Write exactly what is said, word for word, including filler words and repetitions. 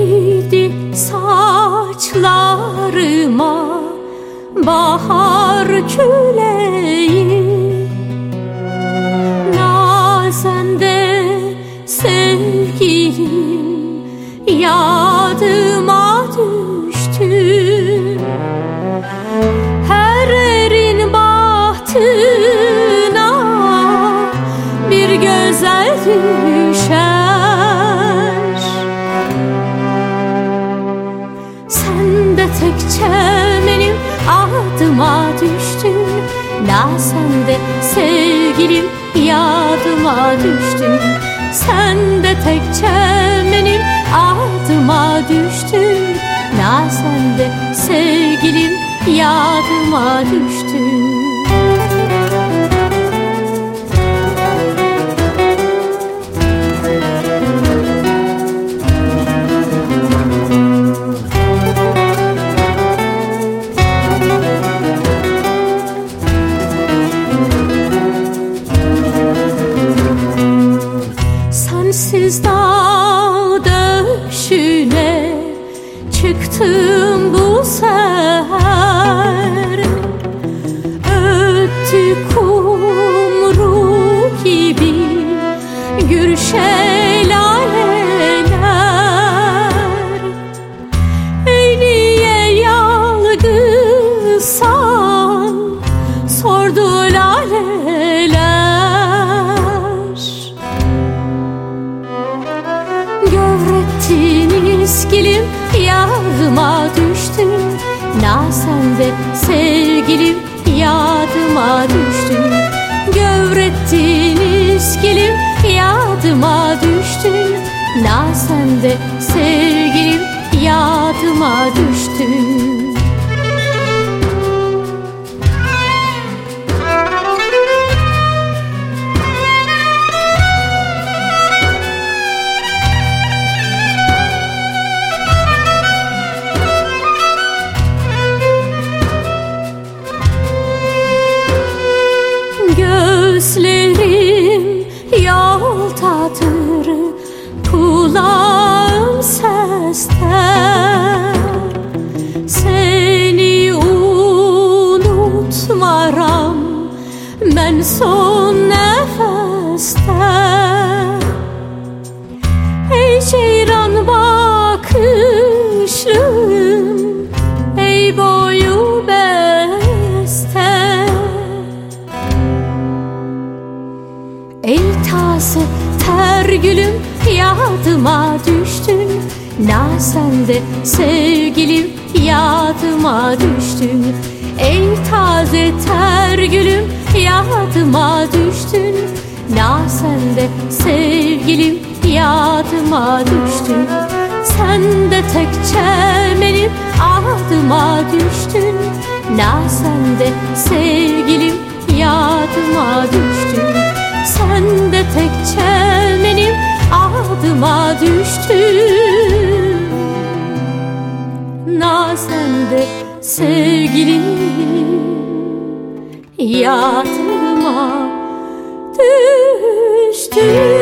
Eğdi saçlarıma bahar küleği, nazende sevgilim yadıma düştü. Her erin bahtına bir güzel düşer. Sen de tek çemenim adıma düştün, la sen de sevgilim yadıma düştün. Sen de tek çemenim adıma düştün, la sen de sevgilim yadıma düştün. Sensiz dağ döşüne çıktım bu seher. Öttü kumru gibi gür şelaleler. Ey niye yalgızsan sordu laleler. Gövrettin iskilim yadıma düştün, la sen de sevgilim yadıma düştün. Gövrettin iskilim yadıma düştün, la sen de sevgilim yadıma düştün. Gözlerim yol tatır, kulağım seste. Seni unutmaram ben son nefeste. Ey ceyran bakışlım, ey boyu beste. Ey taze ter gülüm yadıma düştün, la sen de sevgilim yadıma düştün. Ey taze ter gülüm yadıma düştün, la sen de sevgilim yadıma düştün. Sen de tek çemenim adıma düştün, la sen de sevgilim yadıma düştün. Sen de tek çemenim adıma düştün, la sen de sevgilim yadıma düştün.